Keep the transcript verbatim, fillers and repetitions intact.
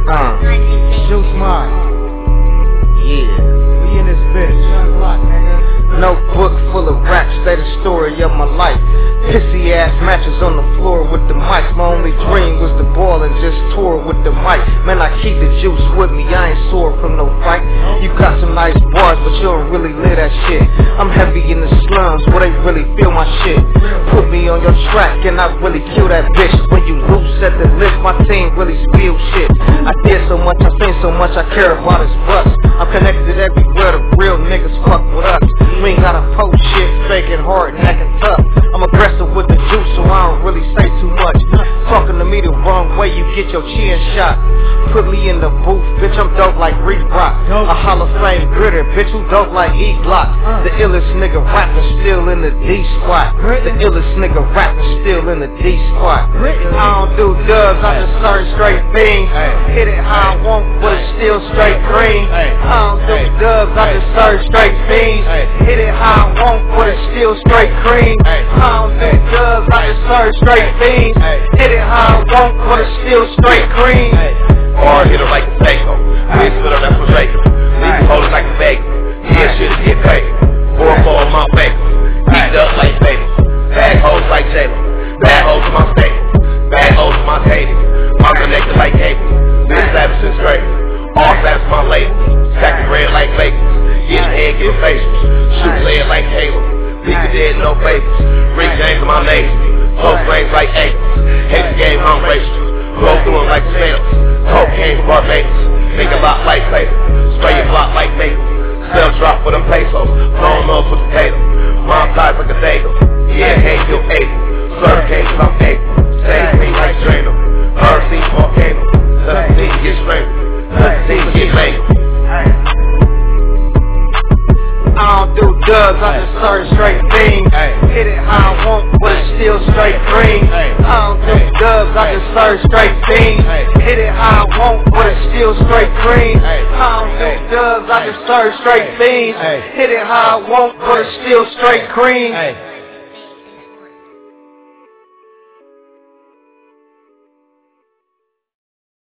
Uh, Juice Mine. yeah. We in this bitch. Young Block, nigga. Notebook full of raps, say the story of my life. Pissy ass matches on the floor with the mics. My only dream was to ball and just tour with the mic. Man, I keep the juice with me, I ain't sore from no fight. You got some nice bars, but you don't really live that shit. I'm heavy in the slums where they really feel my shit. Put me on your track and I really kill that bitch. When you loose at the lift, my team really spill shit. I did so much, I seen so much, I care about his bust. I'm connected everywhere, the real niggas fuck with us. We ain't gotta post shit, faking hard and acting tough. I'm aggressive with the juice, so I don't really say too much. Talking to me the wrong way, you get your chin shot. Put me in the booth, bitch, I'm dope like Reed Rock. A Hall of Fame gritter, bitch, who dope like E-Block. The illest nigga rapping still in the D spot. The illest nigga rapping still in the D spot. I don't do dubs, I just serve straight beans. Hit it how I want, but it's still straight green. I don't do dubs, I just serve straight beans. Hit it how I want, but it's still straight cream. I don't do dubs, I just serve straight beans. Hit it how I want, but it's still straight cream. Hard hitter like a Seiko. Bitch put on that for Draco. Leave you holding like a bagel. Yeah, shit is get paid. Four four on my bagel. Heat up like bagels. Bag hoes like J-Lo. Bag hoes in my stable. Bag hoes in my table. I'm connected like cable. Bitch savage and straight. All savage my label. Stacking bread like bagels. Getting head, getting facials. Shoot lead like Halo. Nigga dead, no favors. Rick James in my nation. Close range like ankles. Hate the game, I'm racial. Go through them like sales. Cocaine from Barbados. Make a lot like paper. Spray your block like maple. Sell drop for them pesos. Blown up for potato. Mom ties like a dago. Yeah, hate your able. Serve case, I'm able. Save me like Drano. R C volcano. Nothing need to get strangled. Nothing need to get mangled. I don't do dubs, I just serve straight beans. Hit it how I want, but it's still straight green. I don't do dubs, I just serve straight beans. Hit it how I want, but it's still straight cream. I don't do dubs, I just serve straight beans. Hit it how I want, but it's still straight cream.